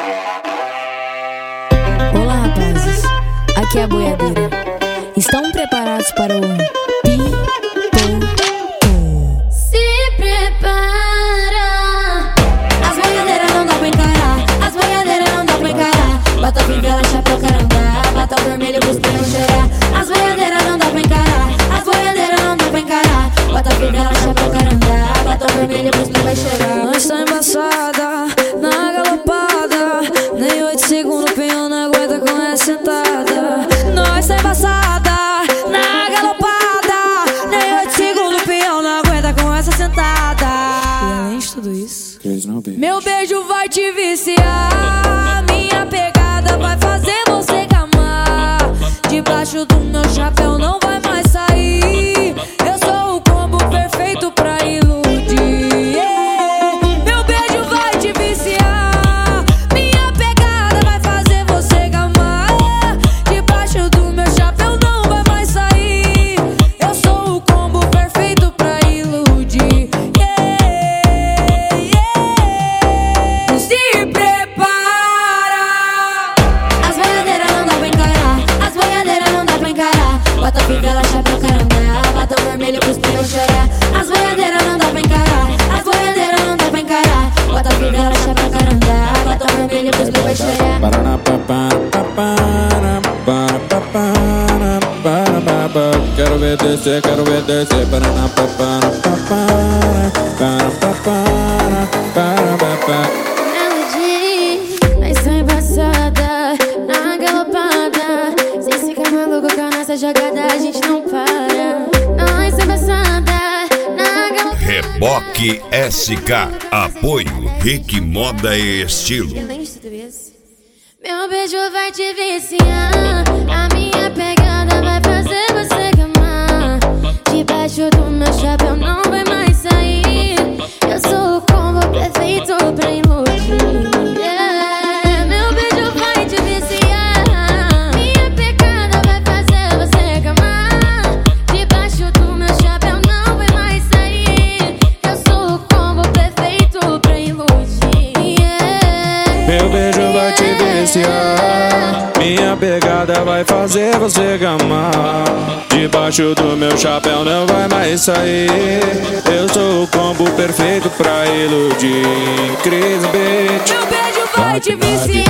Olá, rapazes, aqui é a boiadeira. Estão preparados para o Pi-Pô-Pô? Se prepara. As boiadeiras não dá pra encarar, as boiadeiras não dá pra encarar. Bota fivela, chapéu, carandá, bota vermelho pros peões chorar. As boiadeiras não dá pra encarar, as boiadeiras não dá pra encarar. Bota fivela, chapéu, carandá, bota vermelho pros peões chorar. Nós tá embaçada, na galopada, nem 8 segundos o peão não aguenta com essa sentada. Nós tá embaçada, na galopada, nem 8 segundos o peão não aguenta com essa sentada. E além de tudo isso, meu beijo vai te viciar, minha pegada vai fazer você gamar. Debaixo do meu chapéu não vai mais sair, eu sou o combo perfeito pra iludir. Meu beijo vai te viciar, minha pegada vai fazer você gamar. Debaixo do meu chapéu não vai mais sair, eu sou o combo perfeito pra iludir. Se prepara. As boiadeiras não dá pra encarar, as boiadeiras não dá pra encarar. Bota fivela, chapéu, carandá, bota vermelho pros peões chorar. As boiadeiras não dá pra encarar, as boiadeiras não dá pra encarar. Bota fivela, chapéu, carandá, bota vermelho pros peões chorar. Quero ver descer, quero ver descer. Nós tá embaçada, na galopada. Sem ficar maluco com a nossa jogada, a gente não para. Nós tá embaçada, na galopada. Reboque SK. Apoio Rick Moda e Estilo. Meu beijo vai te viciar, a minha pegada vai fazer você gamar. Debaixo do meu chapéu não vai mais sair, eu sou o combo perfeito pra iludir. Meu beijo vai te viciar, minha pegada vai fazer você gamar. Debaixo do meu chapéu não vai mais sair, eu sou o combo perfeito pra iludir. Meu beijo vai te viciar, minha pegada vai fazer você gamar. Debaixo do meu chapéu não vai mais sair, eu sou o combo perfeito pra iludir. Cris Beat. meu beijo vai te viciar.